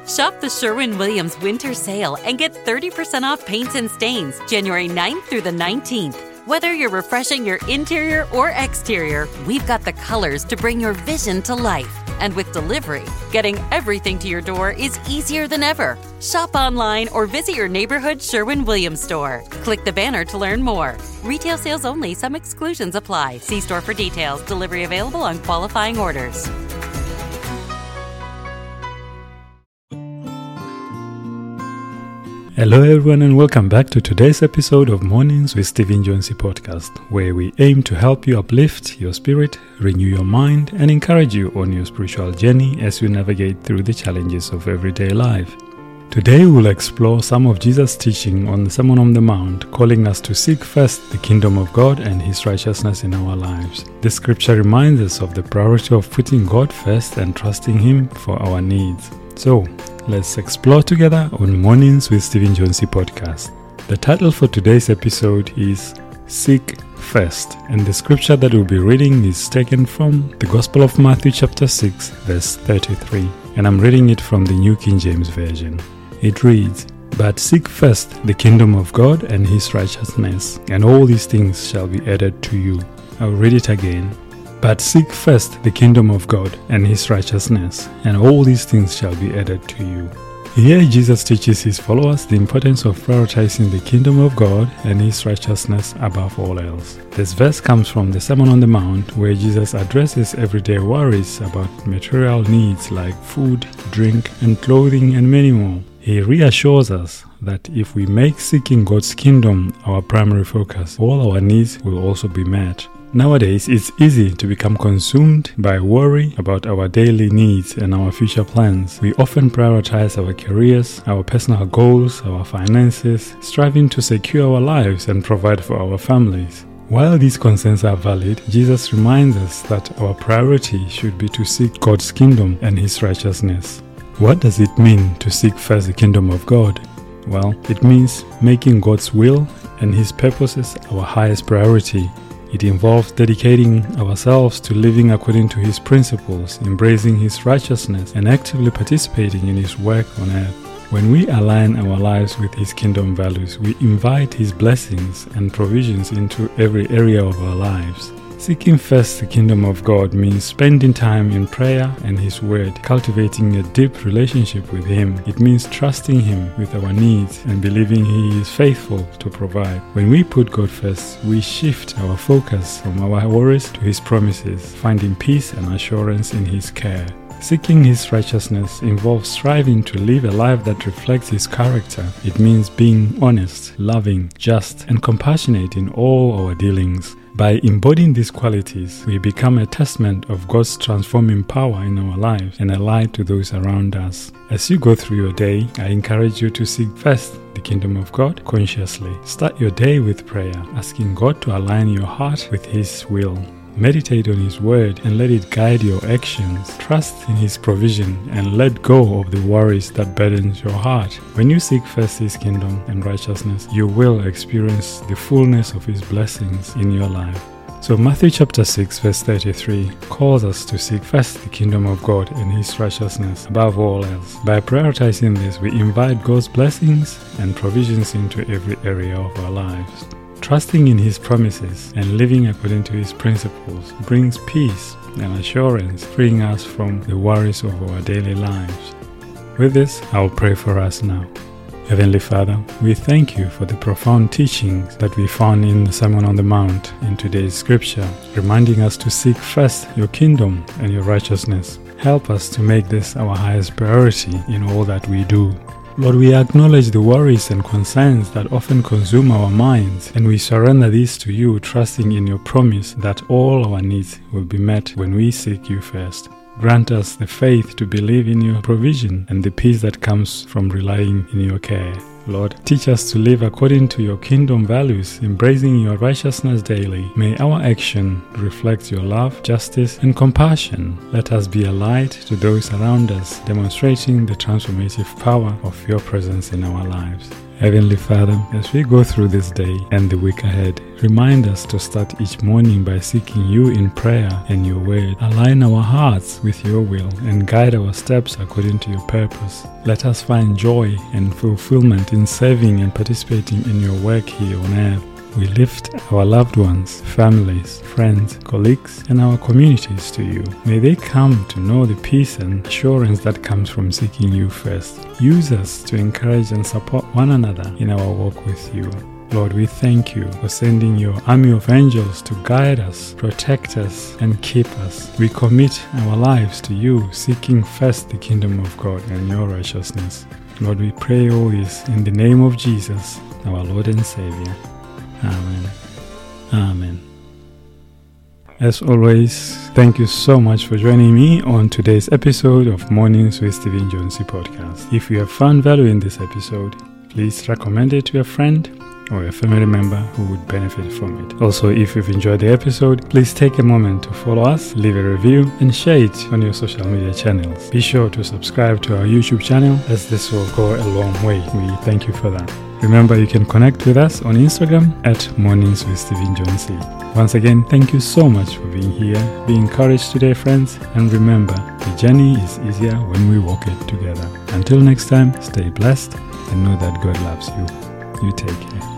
Shop the Sherwin-Williams Winter Sale and get 30% off paints and stains January 9th through the 19th. Whether you're refreshing your interior or exterior, we've got the colors to bring your vision to life. And with delivery, getting everything to your door is easier than ever. Shop online or visit your neighborhood Sherwin-Williams store. Click the banner to learn more. Retail sales only. Some exclusions apply. See store for details. Delivery available on qualifying orders. Hello everyone and welcome back to today's episode of Mornings with Stephen Jonesy podcast, where we aim to help you uplift your spirit, renew your mind, and encourage you on your spiritual journey as you navigate through the challenges of everyday life. Today we'll explore some of Jesus' teaching on the Sermon on the Mount, calling us to seek first the kingdom of God and His righteousness in our lives. The scripture reminds us of the priority of putting God first and trusting Him for our needs. So, let's explore together on Mornings with Stephen Jonesy podcast. The title for today's episode is Seek First, and the scripture that we'll be reading is taken from the Gospel of Matthew chapter 6 verse 33, and I'm reading it from the New King James Version. It reads, "But seek first the kingdom of God and His righteousness, and all these things shall be added to you." I'll read it again. "But seek first the kingdom of God and His righteousness, and all these things shall be added to you." Here Jesus teaches His followers the importance of prioritizing the kingdom of God and His righteousness above all else. This verse comes from the Sermon on the Mount, where Jesus addresses everyday worries about material needs like food, drink, and clothing, and many more. He reassures us that if we make seeking God's kingdom our primary focus, all our needs will also be met. Nowadays, it's easy to become consumed by worry about our daily needs and our future plans. We often prioritize our careers, our personal goals, our finances, striving to secure our lives and provide for our families. While these concerns are valid, Jesus reminds us that our priority should be to seek God's kingdom and His righteousness. What does it mean to seek first the kingdom of God? Well, it means making God's will and His purposes our highest priority. It involves dedicating ourselves to living according to His principles, embracing His righteousness, and actively participating in His work on earth. When we align our lives with His kingdom values, we invite His blessings and provisions into every area of our lives. Seeking first the kingdom of God means spending time in prayer and His word, cultivating a deep relationship with Him. It means trusting Him with our needs and believing He is faithful to provide. When we put God first, we shift our focus from our worries to His promises, finding peace and assurance in His care. Seeking His righteousness involves striving to live a life that reflects His character. It means being honest, loving, just, and compassionate in all our dealings. By embodying these qualities, we become a testament of God's transforming power in our lives and a light to those around us. As you go through your day, I encourage you to seek first the kingdom of God consciously. Start your day with prayer, asking God to align your heart with His will. Meditate on His word and let it guide your actions. Trust in His provision and let go of the worries that burdens your heart. When you seek first His kingdom and righteousness, you will experience the fullness of His blessings in your life. So Matthew chapter 6 verse 33 calls us to seek first the kingdom of God and His righteousness above all else. By prioritizing this, we invite God's blessings and provisions into every area of our lives. Trusting in His promises and living according to His principles brings peace and assurance, freeing us from the worries of our daily lives. With this, I'll pray for us now. Heavenly Father, we thank You for the profound teachings that we found in the Sermon on the Mount in today's scripture, reminding us to seek first Your kingdom and Your righteousness. Help us to make this our highest priority in all that we do. Lord, we acknowledge the worries and concerns that often consume our minds, and we surrender these to You, trusting in Your promise that all our needs will be met when we seek You first. Grant us the faith to believe in Your provision and the peace that comes from relying in Your care. Lord, teach us to live according to Your kingdom values, embracing Your righteousness daily. May our action reflect Your love, justice, and compassion. Let us be a light to those around us, demonstrating the transformative power of Your presence in our lives. Heavenly Father, as we go through this day and the week ahead, Remind us to start each morning by seeking you in prayer and your word. Align our hearts with your will and guide our steps according to your purpose. Let us find joy and fulfillment in serving and participating in your work here on earth. We lift our loved ones, families, friends, colleagues, and our communities to you. May they come to know the peace and assurance that comes from seeking you first. Use us to encourage and support one another in our walk with you. Lord, we thank you for sending your army of angels to guide us, protect us, and keep us. We commit our lives to you, seeking first the kingdom of God and your righteousness. Lord, we pray all this in the name of Jesus, our Lord and Savior. Amen. Amen. As always, thank you so much for joining me on today's episode of Mornings with Stephen Jonesy podcast. If you have found value in this episode, please recommend it to a friend or a family member who would benefit from it. Also, if you've enjoyed the episode, please take a moment to follow us, leave a review, and share it on your social media channels. Be sure to subscribe to our YouTube channel, as this will go a long way. We thank you for that. Remember, you can connect with us on Instagram at Mornings with Stephen Jonesy. Once again, thank you so much for being here. Be encouraged today, friends, and remember, the journey is easier when we walk it together. Until next time, stay blessed and know that God loves you. You take care.